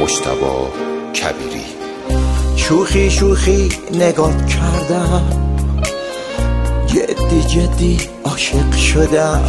مجتبی کبیری. شوخی شوخی نگاه کردم، جدی جدی عاشق شدم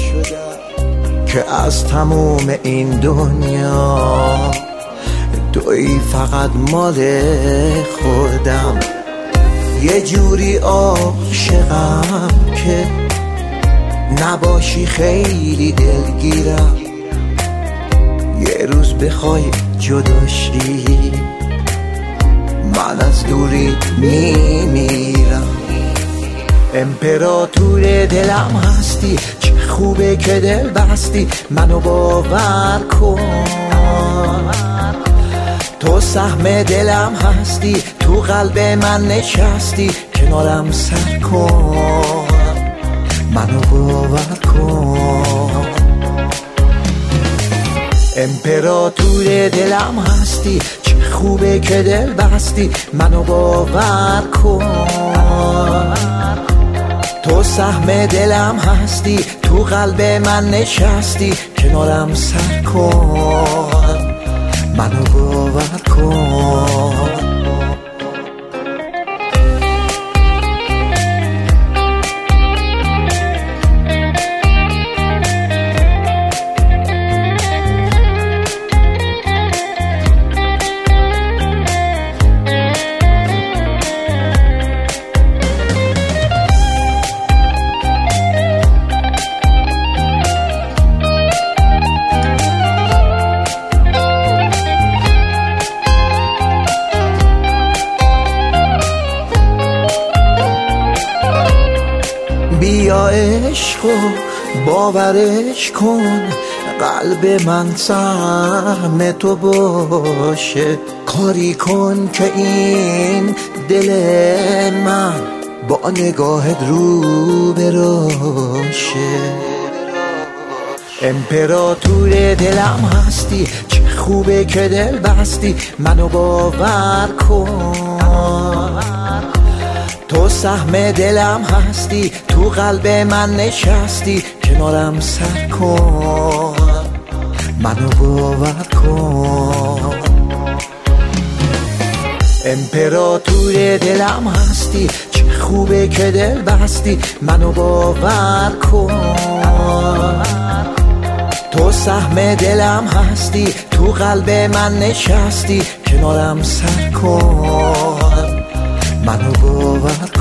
که از تموم این دنیا توی فقط مال خودم. یه جوری عاشقم که نباشی خیلی دلگیرم، یه روز بخوای جداشی من از دوری میمیرم. امپراتور دلم هستی، چه خوبه که دل بستی، منو باور کن. تو سهم دلم هستی، تو قلب من نشستی، کنارم سر کن، منو باور کن. امپراتور دلم هستی، چه خوبه که دل بستی، منو باور کن. تو سهم دلم هستی، تو قلب من نشستی، کنارم سر کن، منو باور کن. بیا عشقو باورش کن، قلب من سهم تو باشه. کاری کن که این دل من با نگاهت رو براشه. امپراتور دلم هستی، چه خوبه که دل بستی، منو باور کن. تو سهم دلم هستی، تو قلب من نشستی، کنارم سر کن، منو باور کن. امپراتور دلم هستی، چه خوبه که دل بستی، منو باور کن. تو سهم دلم هستی، تو قلب من نشستی، کنارم سر کن، منو باور کن.